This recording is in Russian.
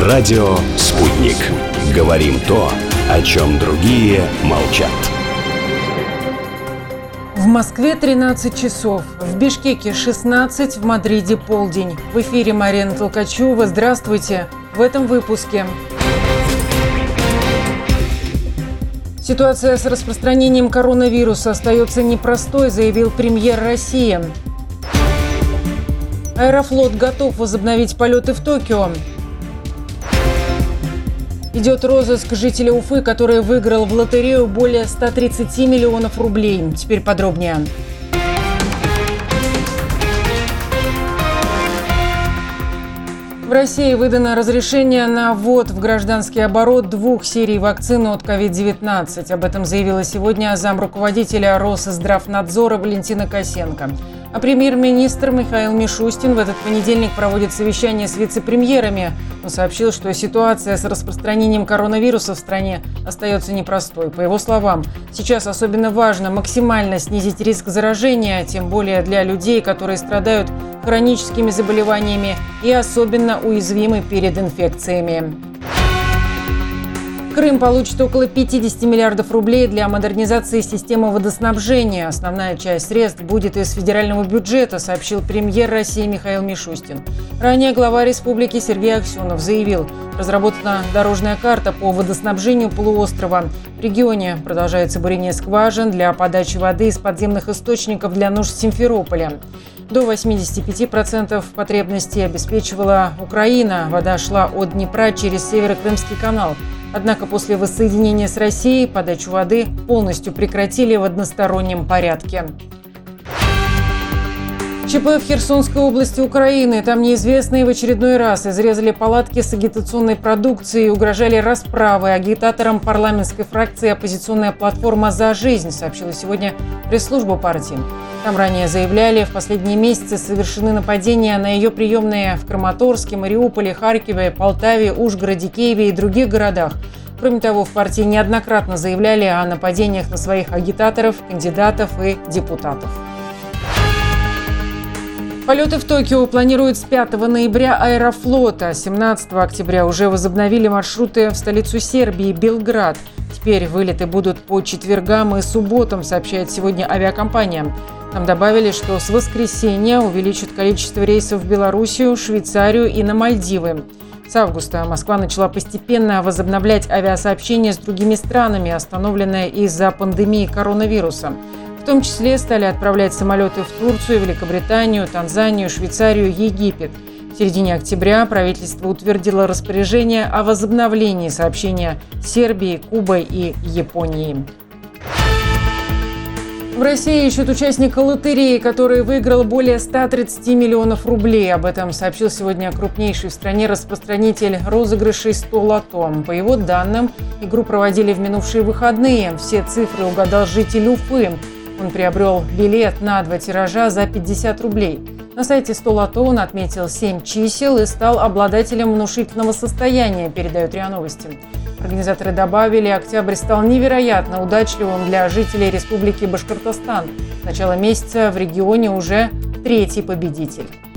Радио «Спутник». Говорим то, о чем другие молчат. В Москве 13 часов, в Бишкеке 16, в Мадриде полдень. В эфире Марина Толкачева. Здравствуйте. В этом выпуске. Ситуация с распространением коронавируса остается непростой, заявил премьер России. Аэрофлот готов возобновить полеты в Токио. Идет розыск жителя Уфы, который выиграл в лотерею более 130 миллионов рублей. Теперь подробнее. В России выдано разрешение на ввод в гражданский оборот 2 серий вакцины от COVID-19. Об этом заявила сегодня замруководителя Росздравнадзора Валентина Косенко. А премьер-министр Михаил Мишустин в этот понедельник проводит совещание с вице-премьерами. Он сообщил, что ситуация с распространением коронавируса в стране остается непростой. По его словам, сейчас особенно важно максимально снизить риск заражения, тем более для людей, которые страдают хроническими заболеваниями и особенно уязвимы перед инфекциями. Крым получит около 50 миллиардов рублей для модернизации системы водоснабжения. Основная часть средств будет из федерального бюджета, сообщил премьер России Михаил Мишустин. Ранее глава республики Сергей Аксенов заявил, разработана дорожная карта по водоснабжению полуострова. В регионе продолжается бурение скважин для подачи воды из подземных источников для нужд Симферополя. До 85% потребностей обеспечивала Украина. Вода шла от Днепра через Северо-Крымский канал. Однако после воссоединения с Россией подачу воды полностью прекратили в одностороннем порядке. ЧП в Херсонской области Украины. Там неизвестные в очередной раз изрезали палатки с агитационной продукцией и угрожали расправой агитаторам парламентской фракции «Оппозиционная платформа за жизнь», сообщила сегодня пресс-служба партии. Там ранее заявляли, в последние месяцы совершены нападения на ее приемные в Краматорске, Мариуполе, Харькове, Полтаве, Ужгороде, Киеве и других городах. Кроме того, в партии неоднократно заявляли о нападениях на своих агитаторов, кандидатов и депутатов. Полеты в Токио планируют с 5 ноября Аэрофлота. 17 октября уже возобновили маршруты в столицу Сербии – Белград. Теперь вылеты будут по четвергам и субботам, сообщает сегодня авиакомпания. Там добавили, что с воскресенья увеличат количество рейсов в Белоруссию, Швейцарию и на Мальдивы. С августа Москва начала постепенно возобновлять авиасообщение с другими странами, остановленное из-за пандемии коронавируса. В том числе стали отправлять самолеты в Турцию, Великобританию, Танзанию, Швейцарию, Египет. В середине октября правительство утвердило распоряжение о возобновлении сообщения с Сербией, Кубой и Японией. В России ищут участника лотереи, который выиграл более 130 миллионов рублей. Об этом сообщил сегодня крупнейший в стране распространитель розыгрышей 100 лото. По его данным, игру проводили в минувшие выходные. Все цифры угадал житель Уфы. Он приобрел билет на 2 тиража за 50 рублей. На сайте 100 лото он отметил 7 чисел и стал обладателем внушительного состояния, передают РИА Новости. Организаторы добавили, октябрь стал невероятно удачливым для жителей Республики Башкортостан. С начала месяца в регионе уже 3-й победитель.